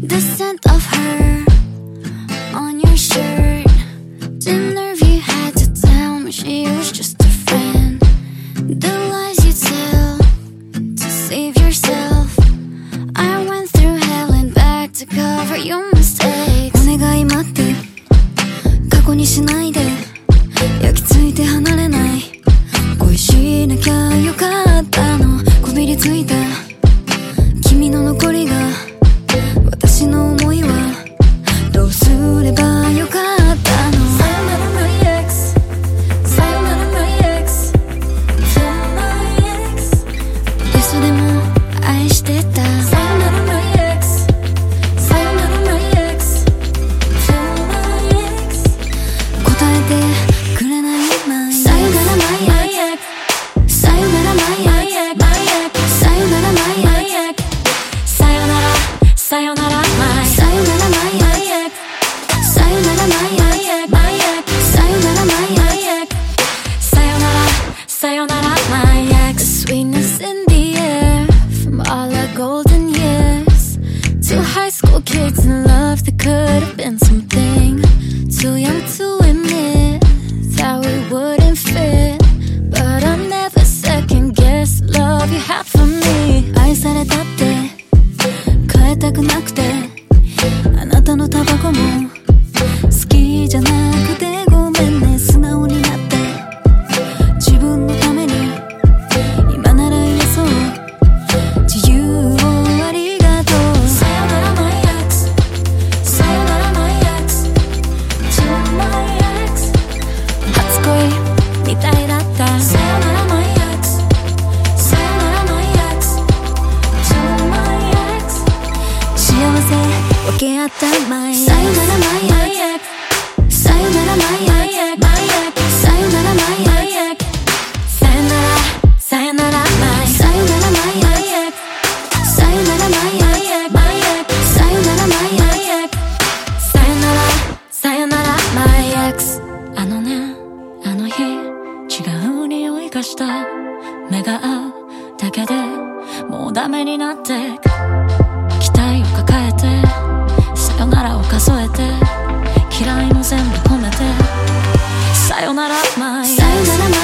The scent of her on your shirt. The nerve you had to tell me she was just a friend. The lies you tell to save yourself. I went through hell and back to cover your mistakes. お願い待って、過去にしないで。焼き付いて離れない。恋しなきゃよかったの。こびりついた君の残りが、私の思いはどうすればよかったの。さよなら my ex、 さよなら my ex、 You're my ex。 嘘でも愛してた。さよなら my ex、 さよなら my ex、 You're my ex。 答えてくれない my ex。 さよなら my ex、 さよなら my ex、 さよなら my ex、 さよならさよなら my ex、 さよなら my ex、 さよなら my ex、 さよなら my ex、 さよならさよなら my ex。 The sweetness in the air from all our golden years. Two high school kids in love that could have been something. Too young to admit that we wouldn't fit, but I never second guess the love you had for me. 愛されたって変えたくなくて、あなたのタバコも好きじゃなくてごめんね。素直になって自分のために今なら言えそう。自由をありがとう。さよなら my ex、 さよなら my ex、 To my ex。 初恋みたいだった。さよなら my ex、 さよなら my ex、 To my ex。 幸せ分け合った my ex。 さよなら my ex、 さよなら my ex、 さよなら my ex、 さよならさよなら my ex、 さよなら my ex、 さよなら my ex、 さよなら my ex、 さよならさよなら my ex。 あのねあの日違う匂いがした。目が合うだけでもうダメになってく。期待を抱えてさよならを数えて、嫌いの全部褒めてさよなら my ex、 さよなら